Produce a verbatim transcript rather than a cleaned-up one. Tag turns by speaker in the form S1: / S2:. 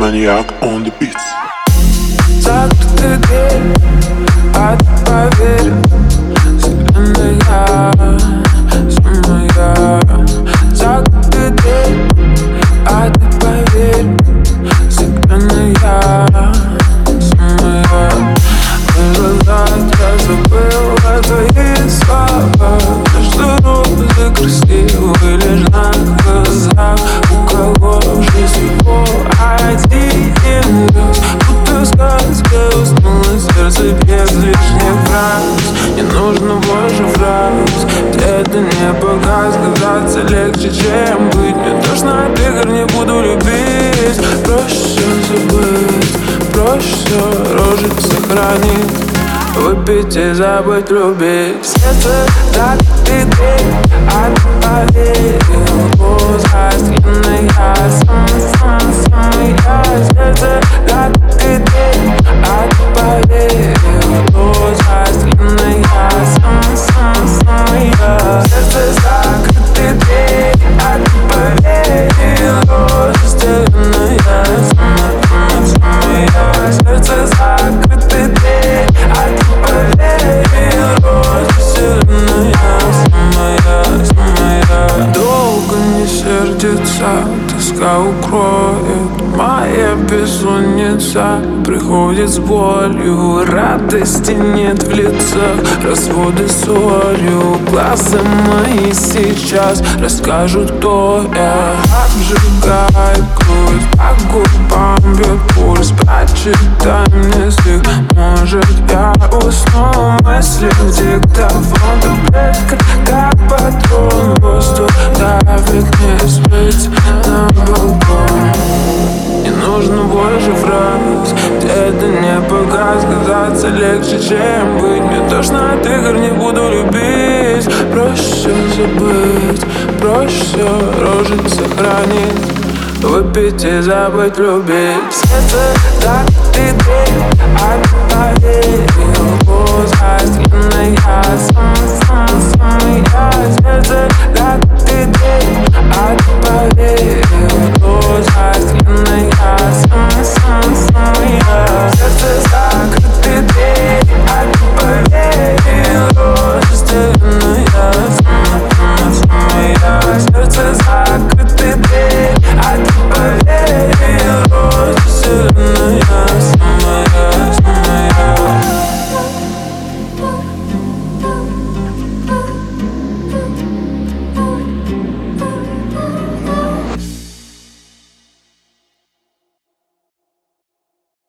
S1: Maniac on the beats.
S2: Закрытая дверь, а ты поверь, вселенная самая. Закрытая дверь, а ты поверь, вселенная самая. В глазах я забыла твои слова, что розы красивые лишь на глазах. У кого же всего один раз, будто сказка уснуло сердце без лишних фраз. Не нужно больше фраз, это не показ. Казаться легче, чем быть. Мне тошно от игр, не буду любить. Проще забыть, проще рожить сохранить, выпить и забыть любить. Сердце закрытый дверь, а ты поверил. Возрастленная самая-самая. Сердце закрытый дверь, а ты поверил. Возрастленная самая-самая. Сердце закрытый дверь, а ты поверил. Возрастленная самая-самая. Сердце закрытый дверь, а ты поверил. Возрастленная самая-самая. Долго не сердится, тоска укроет. Моя бессонница приходит с болью. Радости нет в лицах, разводы солью. Глаза мои сейчас расскажут, кто я. Обжигает кровь, по губам бьет пульс. Прочитай мне стих, может я усну. Мысли в диктофон, таблетка как патрон. Воздух давит мне спать на балкон. Не нужно больше фраз, это не показ. Казаться легче, чем быть. Мне тошно от игр, не буду любить. Проще забыть, проще рожить сохранить, выпить и забыть любить. Сердце закрытый дверь, а ты поверил. Возрастленная самая-самая.